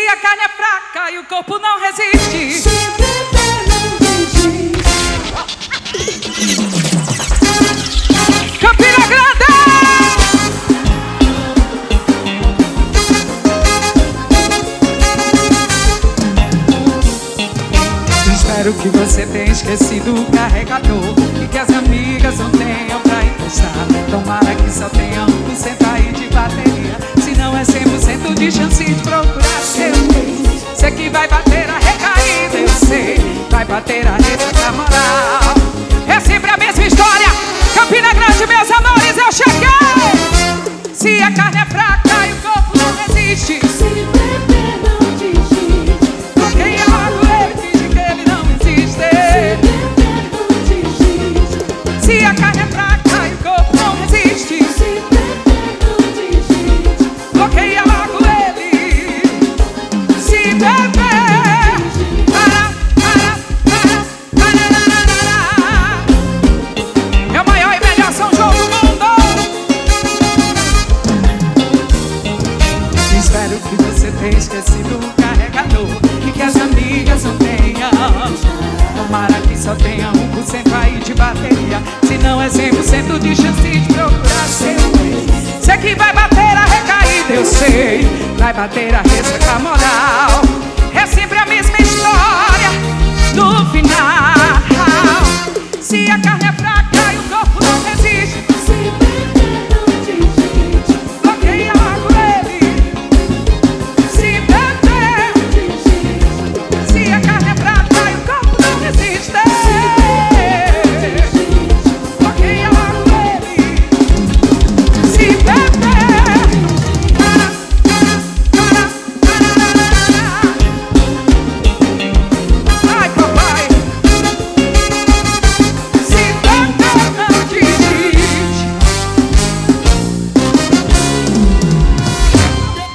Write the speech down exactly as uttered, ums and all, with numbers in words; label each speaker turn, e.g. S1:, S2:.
S1: a carne é fraca e o corpo não resiste.
S2: Se beber não desiste.
S1: Campina Grande! Espero que você tenha esquecido o carregador e que as amigas não tenham pra emprestar. Tomara que só tenha um por cento aí de bateria, se não é cem por cento de chance de procurar seu ex. Sei que vai bater a recaída, eu sei, vai bater a ressaca moral. É sempre a mesma história. Campina Grande, meus amores, eu cheguei. Se a carne é fraca e o corpo não resiste,
S2: Se beber não desiste.
S1: bloqueia logo ele, finge que ele não existe.
S2: Se beber não desiste.
S1: Se a carne é fraca e o corpo não resiste,
S2: Se beber não desiste.
S1: bloqueia logo ele. Se beber, para, para, para, para, é o maior e melhor São João do mundo. Espero que você tenha esquecido o carregador e que as amigas não tenham. Tomara que só tenha um por cento aí de bateria, se não é cem por cento de chance de procurar seu ex. Sei que vai bater a recaída, eu sei, vai bater a ressaca moral. É sempre a mesma história no final. Se a carne é